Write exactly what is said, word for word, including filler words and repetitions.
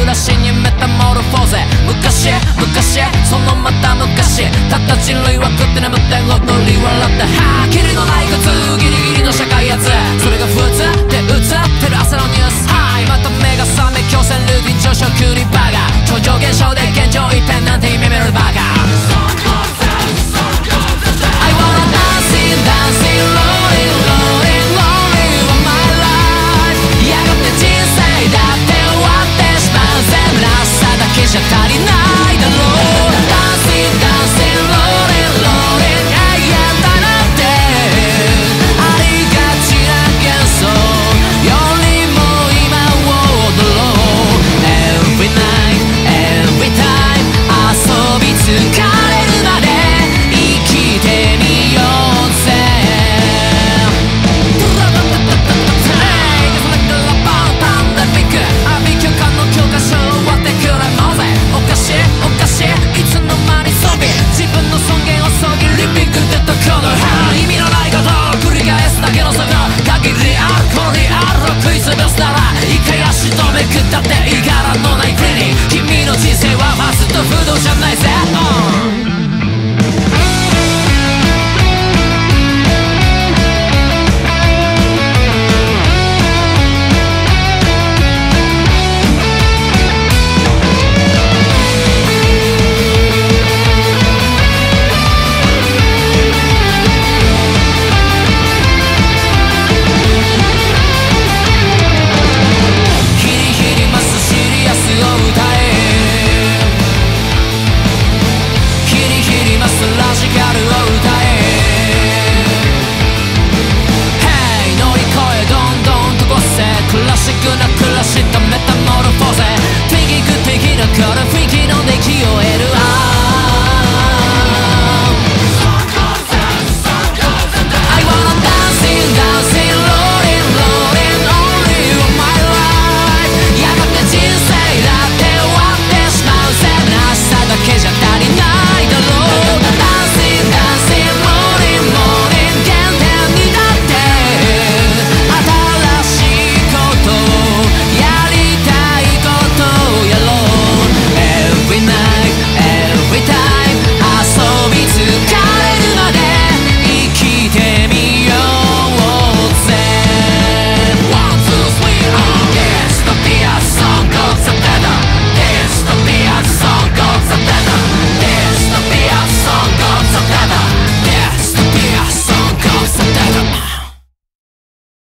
暮らしにメタモルフォーゼ。昔昔そのまた昔、たった人類は食って眠って踊り笑って、はあキリのない苦痛、ギリギリの社会やつ、それが普通って映ってる朝のニュース。はい、また目が覚め強制ルーティン上昇クリバーガー、超常現象で現状一変なんて夢見るバカ。I wanna dancing dancing rolling rolling rolling on my life。 やがて人生だって終わってしまうぜ、らしさだけじゃ足りないだろう。 Dancing dancing rolling rolling 永遠だなんてありがちな幻想よりも今を踊ろう。 Every night every time 遊び疲れるまで生きてみようぜ。パンデミックアビ教科の教科書終わってくれもうぜ。おかしいおかしいいつの間に装備、自分の尊厳をそぎリピックってところ、意味のないことを繰り返すだけのそこ、限りあるこのリアルを食いつぶすなら一回足止めくったっていいからのないクリニック。君の人生はファストフードじゃないぜ、uhクラシックな暮らし